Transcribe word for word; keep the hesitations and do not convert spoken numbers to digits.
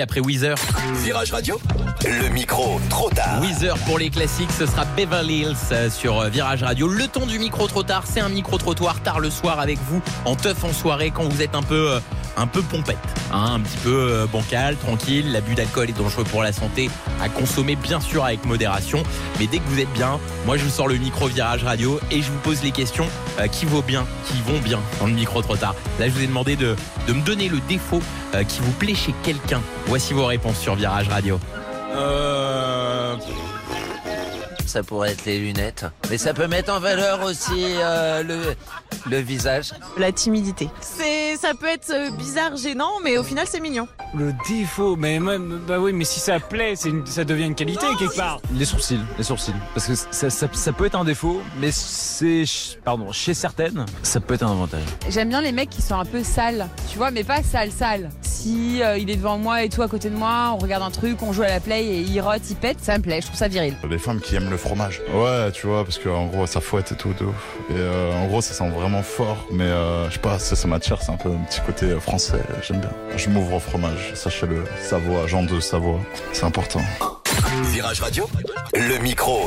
Après Weezer. Virage Radio, le micro trop tard. Weezer pour les classiques, ce sera Beverly Hills sur Virage Radio. Le ton du micro trop tard, c'est un micro-trottoir tard le soir avec vous, en teuf en soirée quand vous êtes un peu, euh, un peu pompette, hein, un petit peu euh, bancal, tranquille. L'abus d'alcool est dangereux pour la santé, à consommer bien sûr avec modération. Mais dès que vous êtes bien, moi je vous sors le micro Virage Radio et je vous pose les questions euh, qui vont bien, qui vont bien dans le micro trop tard. Là je vous ai demandé de, de me donner le défaut euh, qui vous plaît chez quelqu'un. Voici vos réponses sur Virage Radio. Euh... Ça pourrait être les lunettes. Mais ça peut mettre en valeur aussi euh, le, le visage. La timidité. C'est, ça peut être bizarre, gênant, mais au final c'est mignon. Le défaut, mais même, bah oui, mais si ça plaît, c'est une, ça devient une qualité non, quelque part. Les sourcils, les sourcils, parce que ça, ça, ça peut être un défaut, mais c'est, pardon, chez certaines, ça peut être un avantage. J'aime bien les mecs qui sont un peu sales, tu vois, mais pas sales, sales. Si euh, il est devant moi et toi à côté de moi, on regarde un truc, on joue à la play et il rote, il pète, ça me plaît, je trouve ça viril. Les femmes qui aiment le fromage. Ouais, tu vois, parce qu'en gros ça fouette et tout, de ouf. Et euh, en gros ça sent vraiment fort, mais euh, je sais pas, ça, ça m'attire, c'est un peu un petit côté français, j'aime bien. Je m'ouvre au fromage, sachez-le. Savoie, Jean de Savoie, c'est important. Virage Radio, le micro